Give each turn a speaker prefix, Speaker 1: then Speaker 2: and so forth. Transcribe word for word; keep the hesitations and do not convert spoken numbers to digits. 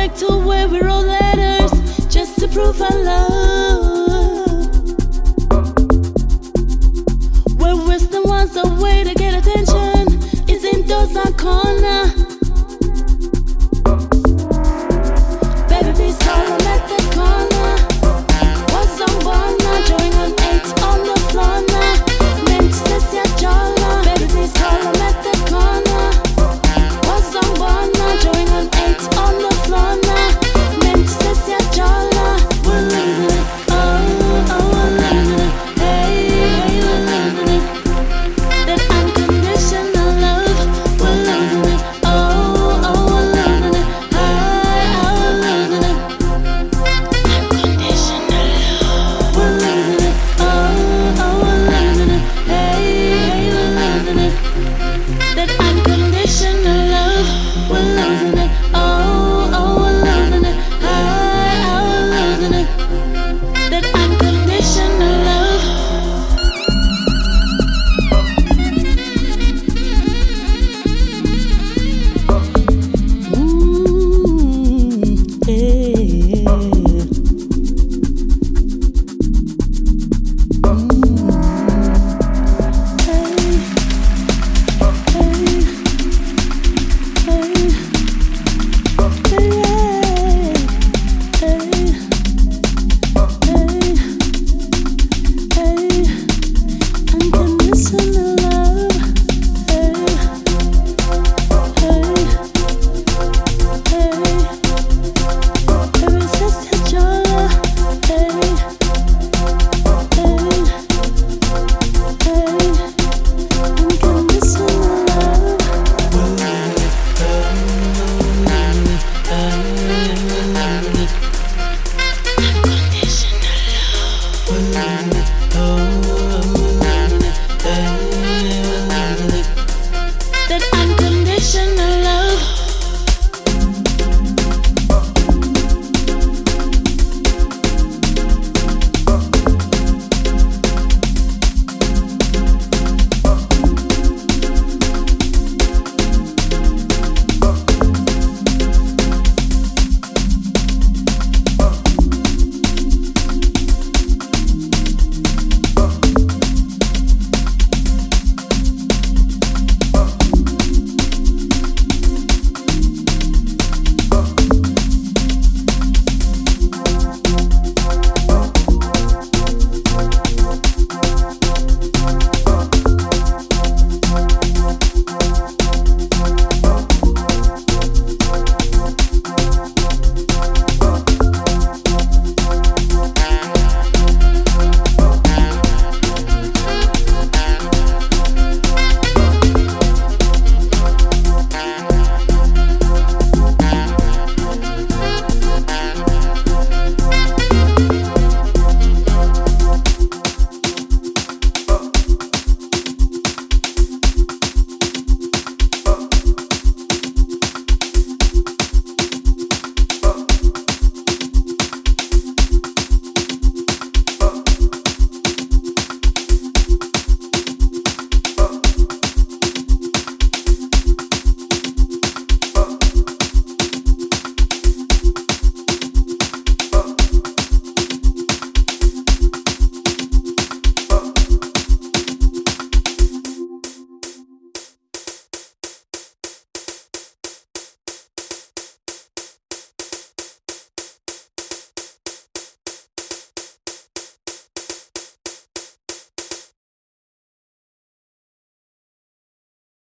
Speaker 1: back to where we wrote letters just to prove our love. Where Western wants a way to get attention is indoors our corner. Baby, please call them at the corner. Want someone now, join on eight on the floor now. Meant to see a jolla. Baby, please call them at the corner. Want someone now, join on eight on the floor now. Meant to see a jolla. We're losing it, oh, oh, we're losing it. Hey, hey, we're losing it. That unconditional love, we're losing it, oh, oh, we're losing it. Hey, oh, we're losing it. Unconditional love, we're losing it, oh, oh, we're losing it. Hey, hey, we're losing it. That unconditional love, we're losing it, oh, oh, we're losing it. Hey, oh, we're losing it. That unconditional love. Ooh, yeah. Hey, hey, hey, hey.